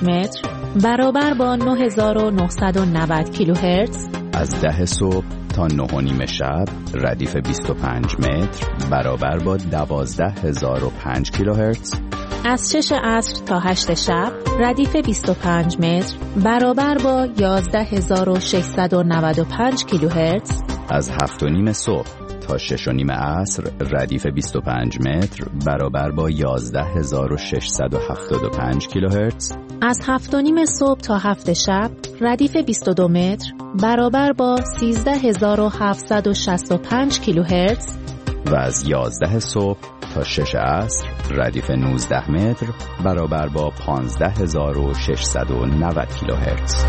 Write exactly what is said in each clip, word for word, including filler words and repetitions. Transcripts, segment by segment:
متر برابر با نه هزار و نهصد و نود کیلوهرتز. از ده صبح تا نه و نیم شب ردیف بیست و پنج متر برابر با دوازده هزار و پنج کیلوهرتز. از شش عصر تا هشت شب ردیف بیست و پنج متر برابر با یازده هزار و ششصد و نود و پنج کیلوهرتز. از هفت و نیم صبح تا شش و نیم عصر ردیف بیست و پنج متر برابر با یازده هزار و ششصد و هفتاد و پنج کیلوهرتز. از هفت و نیم صبح تا هفت شب ردیف بیست و دو متر برابر با سیزده هزار و هفتصد و شصت و پنج کیلوهرتز. و از یازده صبح تا شش عصر ردیف نوزده متر برابر با پانزده هزار و ششصد و نود کیلوهرتز.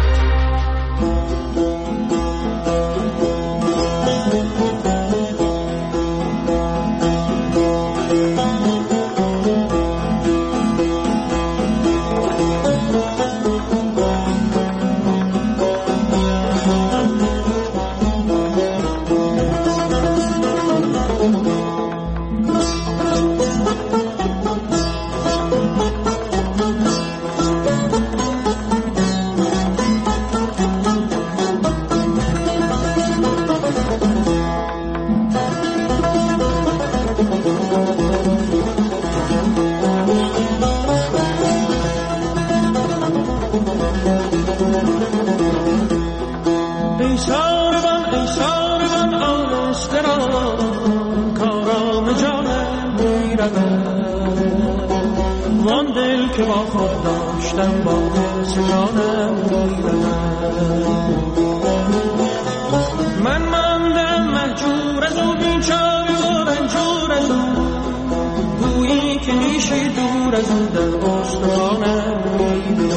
ای ساربان ای ساربان آرسته را کارام جانم میرود، وان دل که با خود داشتم با جانم میرود. من ماندم مهجور از او، بیچاره و رنجور از او، گویی که میشی دور از او در استخوانم.